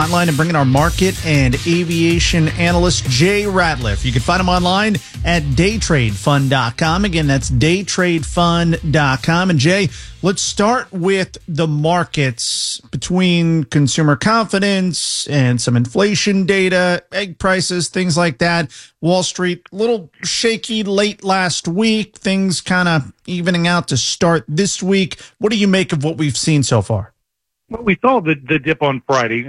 hotline and bring in our market and aviation analyst, Jay Ratliff. You can find him online at daytradefund.com. Again, that's daytradefund.com. And Jay, let's start with the markets. Between consumer confidence and some inflation data, egg prices, things like that. Wall Street, a little shaky late last week. Things kind of evening out to start this week. What do you make of what we've seen so far? Well, we saw the dip on Friday,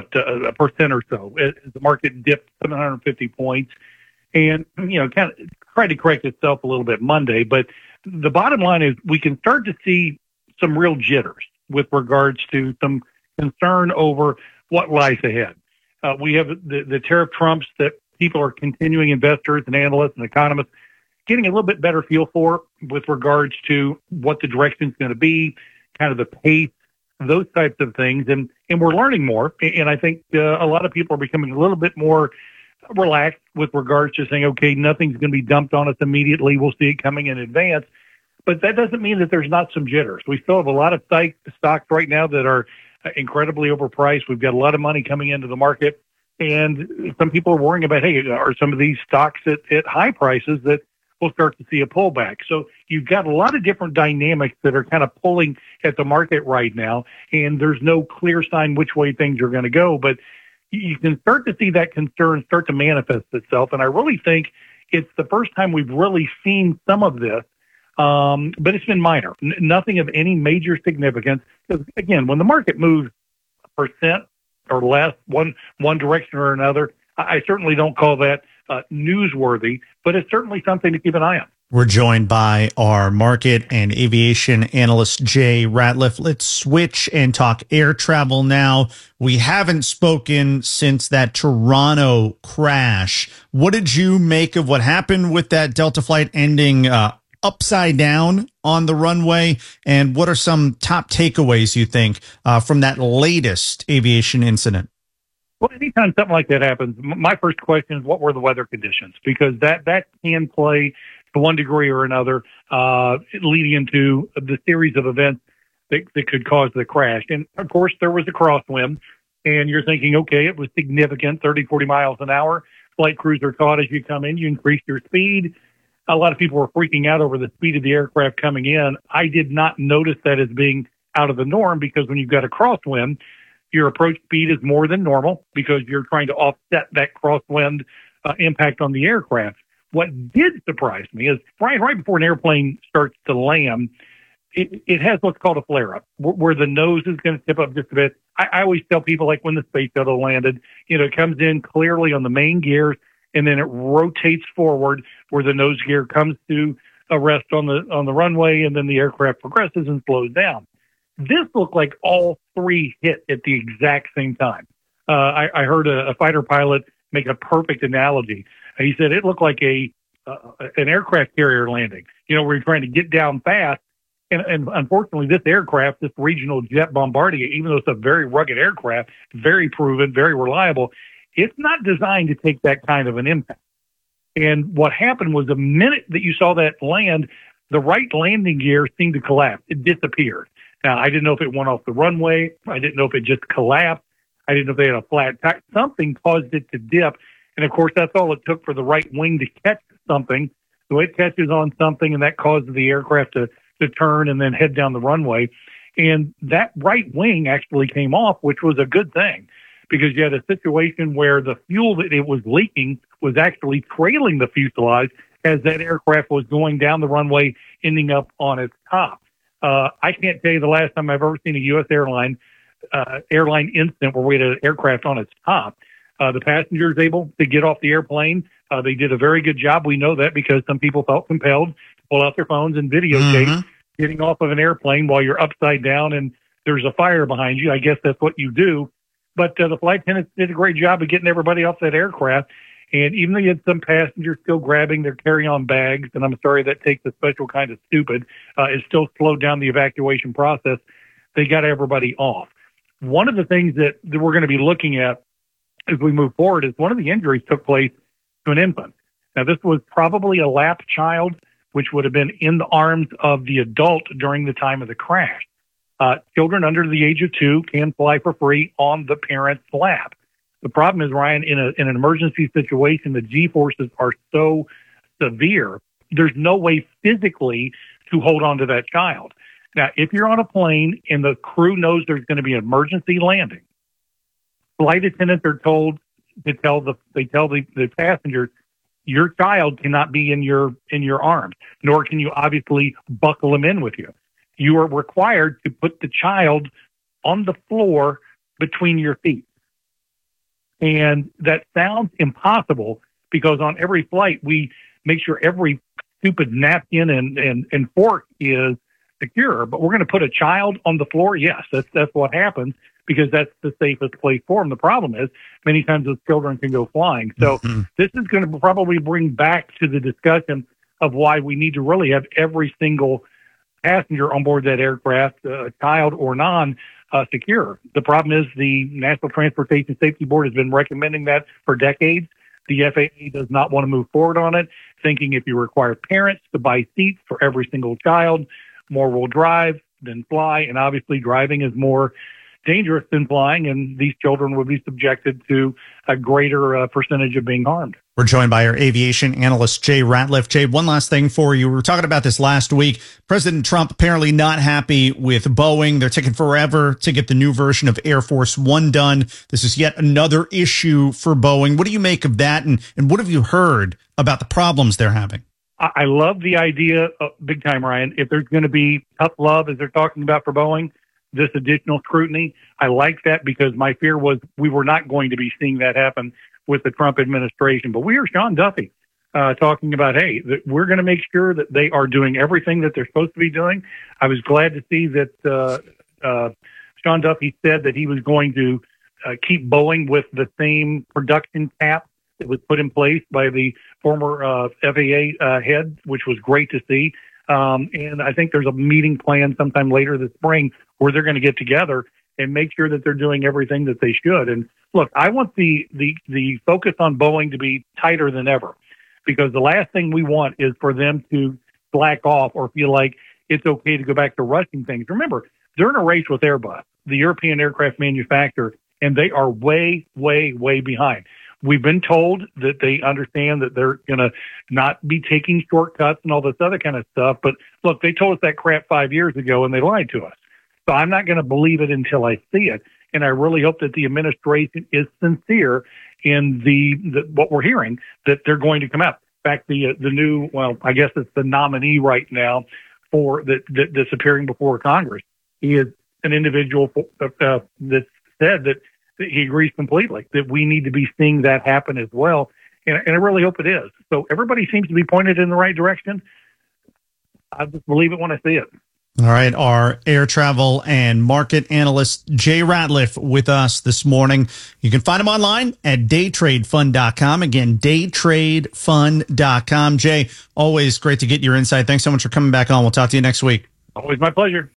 1% or so. The market dipped 750 points and, kind of tried to correct itself a little bit Monday. But the bottom line is we can start to see some real jitters with regards to some concern over what lies ahead. We have the tariff trumps that people are continuing, investors and analysts and economists, getting a little bit better feel for with regards to what the direction is going to be, kind of the pace, those types of things. And we're learning more. And I think a lot of people are becoming a little bit more relaxed with regards to saying, okay, nothing's going to be dumped on us immediately. We'll see it coming in advance. But that doesn't mean that there's not some jitters. We still have a lot of stocks right now that are incredibly overpriced. We've got a lot of money coming into the market. And some people are worrying about, hey, are some of these stocks at high prices that we'll start to see a pullback. So you've got a lot of different dynamics that are kind of pulling at the market right now, and there's no clear sign which way things are going to go. But you can start to see that concern start to manifest itself, and I really think it's the first time we've really seen some of this, but it's been minor. Nothing of any major significance. Because, again, when the market moves 1% or less, one direction or another, I certainly don't call that newsworthy, but it's certainly something to keep an eye on. We're joined by our market and aviation analyst, Jay Ratliff. Let's switch and talk air travel now. We haven't spoken since that Toronto crash. What did you make of what happened with that Delta flight ending upside down on the runway? And what are some top takeaways, you think, from that latest aviation incident? Well, anytime something like that happens, my first question is, what were the weather conditions? Because that can play to one degree or another, leading into the series of events that could cause the crash. And, of course, there was a crosswind, and you're thinking, okay, it was significant, 30, 40 miles an hour. Flight crews are taught as you come in, you increase your speed. A lot of people were freaking out over the speed of the aircraft coming in. I did not notice that as being out of the norm, because when you've got a crosswind, your approach speed is more than normal because you're trying to offset that crosswind impact on the aircraft. What did surprise me is right before an airplane starts to land, it has what's called a flare-up, where the nose is going to tip up just a bit. I always tell people, like when the Space Shuttle landed, it comes in clearly on the main gears, and then it rotates forward where the nose gear comes to a rest on the runway, and then the aircraft progresses and slows down. This looked like all three hit at the exact same time. I heard a fighter pilot make a perfect analogy. He said it looked like an aircraft carrier landing, where you're trying to get down fast. And unfortunately, this aircraft, this regional jet Bombardier, even though it's a very rugged aircraft, very proven, very reliable, it's not designed to take that kind of an impact. And what happened was the minute that you saw that land, the right landing gear seemed to collapse. It disappeared. Now, I didn't know if it went off the runway. I didn't know if it just collapsed. I didn't know if they had a flat tire. Something caused it to dip. And, of course, that's all it took for the right wing to catch something. So it catches on something, and that causes the aircraft to turn and then head down the runway. And that right wing actually came off, which was a good thing, because you had a situation where the fuel that it was leaking was actually trailing the fuselage as that aircraft was going down the runway, ending up on its top. I can't tell you the last time I've ever seen a U.S. airline incident where we had an aircraft on its top. The passenger is able to get off the airplane. They did a very good job. We know that because some people felt compelled to pull out their phones and videotape getting off of an airplane while you're upside down and there's a fire behind you. I guess that's what you do. But the flight attendants did a great job of getting everybody off that aircraft. And even though you had some passengers still grabbing their carry-on bags, and I'm sorry that takes a special kind of stupid, it still slowed down the evacuation process. They got everybody off. One of the things that we're going to be looking at as we move forward is one of the injuries took place to an infant. Now, this was probably a lap child, which would have been in the arms of the adult during the time of the crash. children under the age of 2 can fly for free on the parent's lap. The problem is, Ryan, in an emergency situation, the G-forces are so severe, there's no way physically to hold on to that child. Now, if you're on a plane and the crew knows there's going to be an emergency landing, flight attendants are told to tell the passengers, your child cannot be in your arms, nor can you obviously buckle him in with you. You are required to put the child on the floor between your feet. And that sounds impossible because on every flight, we make sure every stupid napkin and fork is secure. But we're going to put a child on the floor? Yes, that's what happens because that's the safest place for them. The problem is many times those children can go flying. So this is going to probably bring back to the discussion of why we need to really have every single passenger on board that aircraft, child or non, secure. The problem is the National Transportation Safety Board has been recommending that for decades. The FAA does not want to move forward on it, thinking if you require parents to buy seats for every single child, more will drive than fly. And obviously driving is more dangerous than flying, and these children would be subjected to a greater percentage of being harmed. We're joined by our aviation analyst, Jay Ratliff. Jay, one last thing for you. We were talking about this last week. President Trump apparently not happy with Boeing. They're taking forever to get the new version of Air Force One done. This is yet another issue for Boeing. What do you make of that, and what have you heard about the problems they're having? I love the idea, big time, Ryan. If there's going to be tough love, as they're talking about for Boeing, this additional scrutiny, I like that because my fear was we were not going to be seeing that happen with the Trump administration. But we hear Sean Duffy talking about, hey, that we're going to make sure that they are doing everything that they're supposed to be doing. I was glad to see that Sean Duffy said that he was going to keep Boeing with the same production cap that was put in place by the former FAA head, which was great to see. And I think there's a meeting planned sometime later this spring where they're going to get together and make sure that they're doing everything that they should. And look, I want the focus on Boeing to be tighter than ever, because the last thing we want is for them to slack off or feel like it's okay to go back to rushing things. Remember, they're in a race with Airbus, the European aircraft manufacturer, and they are way, way, way behind. We've been told that they understand that they're going to not be taking shortcuts and all this other kind of stuff. But look, they told us that crap 5 years ago and they lied to us. So I'm not going to believe it until I see it. And I really hope that the administration is sincere in the what we're hearing, that they're going to come out. In fact, the new, well, I guess it's the nominee right now for that's appearing before Congress. He is an individual that said that he agrees completely that we need to be seeing that happen as well. And I really hope it is. So everybody seems to be pointed in the right direction. I just believe it when I see it. All right. Our air travel and market analyst, Jay Ratliff, with us this morning. You can find him online at daytradefund.com. Again, daytradefund.com. Jay, always great to get your insight. Thanks so much for coming back on. We'll talk to you next week. Always my pleasure.